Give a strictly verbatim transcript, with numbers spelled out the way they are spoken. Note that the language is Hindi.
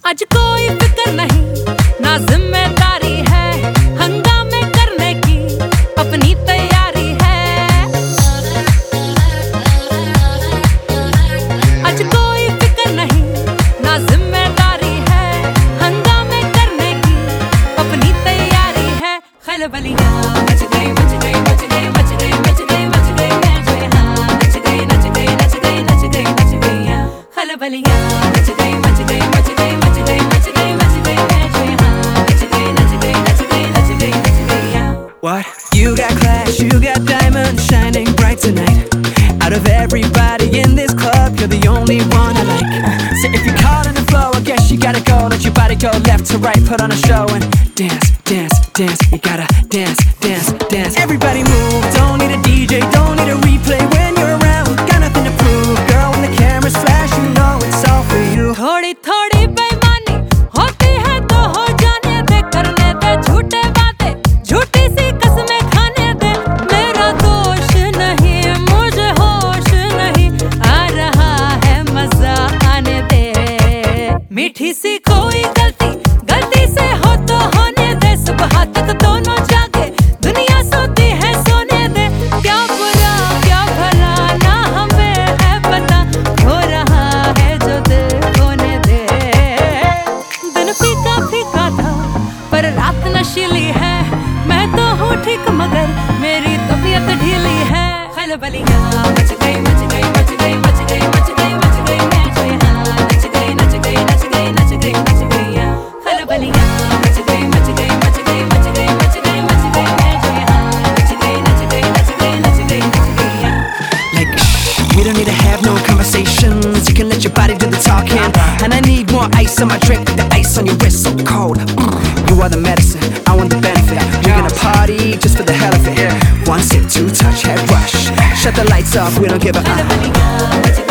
आज कोई फिक्र नहीं ना जिम्मेदारी है, हंगामे करने की अपनी तैयारी है। आज कोई फिक्र नहीं ना जिम्मेदारी है, हंगामे करने की अपनी तैयारी है। खलबलियां मच गई मच गई मच गई मच गई मच गई मच गई मैं हाँ नच गई नच गई नच गई नच गई नच गई खलबलियां मच गई मच गई मच गई मच गई मच गई मच गई मैं हाँ नच गई नच गई नच गई नच गई नच गई। What? You got class, you got diamonds shining bright tonight. Out of everybody in this club, you're the only one I like. So if you're caught on the floor, I guess you gotta go. Let your body go left to right, put on a show and dance, dance, dance. You gotta dance, dance, dance. Everybody move, don't need a D J, don't need a replay when you're around. Got nothing to prove, girl, when the cameras flash, you know it's all for you. थोड़ी थोड़ी बेईमानी होती है तो हो जाने दे, करने दे झूठे बातें, झूठी सी कसमें खाने दे। मेरा दोष नहीं, मुझे होश नहीं, आ रहा है मजा आने दे। मीठी सी कोई गलती गलती से हो तो होने दे, सुबह तक दोनों जागे दुनिया सोती है सोने दे। क्या बुरा क्या भला ना हमें है पता, हो रहा है जो दिल खोने दे। दिन फीका फीका था पर रात नशीली है, मैं तो हूँ ठीक मगर मेरी तबीयत ढीली है। खलबलियां मच गई मच गई मच गई मच गई मच गई मच गई मैं हाँ नच गई नच गई नच गई नच गई नच गई खलबलियां मच गई मच गई मच गई मच गई मच गई मच गई मैं हाँ नच गई नच गई नच गई नच गई नच गई। Like shh, we don't need to have no conversations. You can let your body do the talking. And I need more ice on my drink, the ice on your wrist so cold. Mm. You are the medicine, I want the benefit. We're gonna party just for the hell of it. One sip, two touch, head rush. Shut the lights off, we don't give a. खलबलियां